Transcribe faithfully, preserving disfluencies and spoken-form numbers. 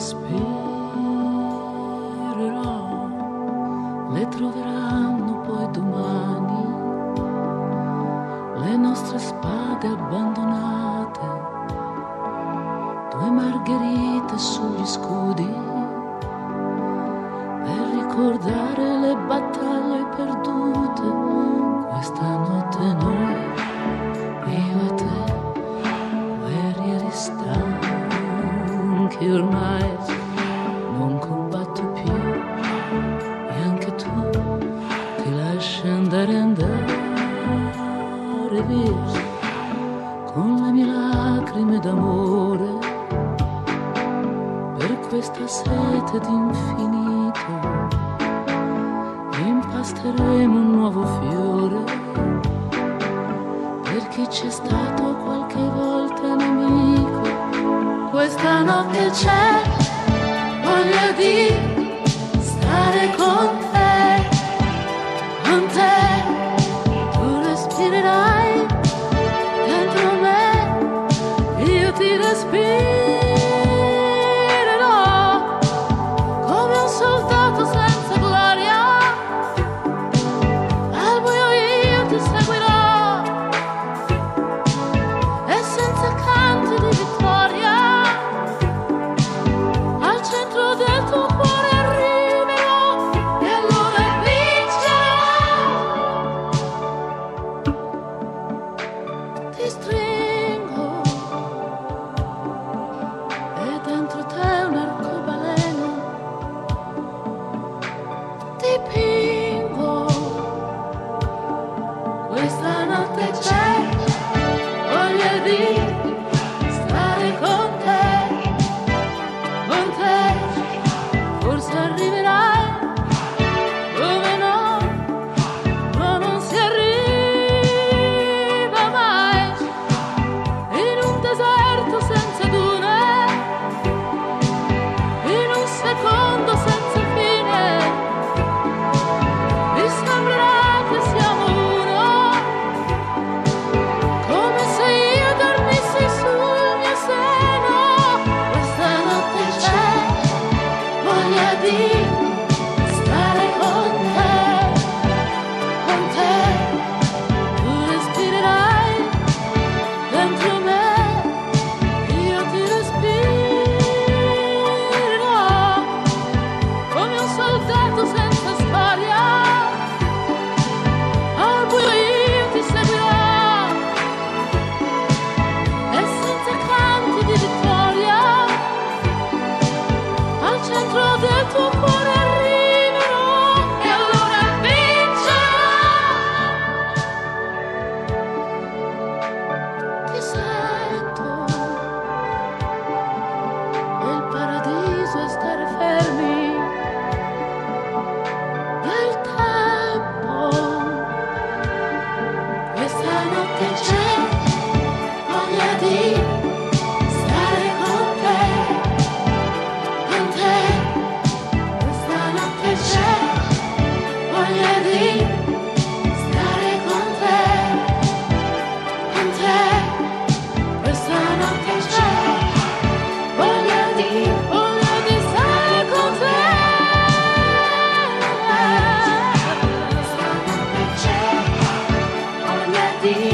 respirerò, le troveranno poi domani le nostre spade abbandonate, due margherite sugli scudi per ricordare le battaglie perdute. Questa notte noi, io e te, guerrieri stanchi ormai, non combatto più e anche tu ti lasci andare, andare via con le mie lacrime d'amore per questa sete d'infinito. Impasteremo un nuovo fiore per chi c'è stato qualche volta nemico. Questa notte c'è voglia di stare con te, con te. Tu respirerai dentro me, io ti respirerò come un soldato senza gloria. Al buio io ti seguirò e senza canti di vittoria al centro del tuo cuore arriverò e allora vincerò. Ti stringo e dentro te un arcobaleno, ti pingo. Questa notte c'è voglia di stare con te, con te. Forse arriverai dove no, no, non si arriva mai, in un deserto senza dune, in un secondo senza fine. Mi sembrerà che siamo uno, come se io dormissi sul mio seno. Questa notte c'è voglia di stare con te, con te. Tu respirerai dentro me, io ti respirerò come un soldato senza storia. Al buio io ti seguirò e senza canti di vittoria al centro del tuo cuore arriverò e allora vincerò. Ti sento e il paradiso è stare fermi nel tempo. Questa notte c'è voglia di stare con te, con te. Questa notte c'è voglia di stare con te, con te. Questa notte c'è voglia di, voglia di stare con te. Questa notte c'è voglia di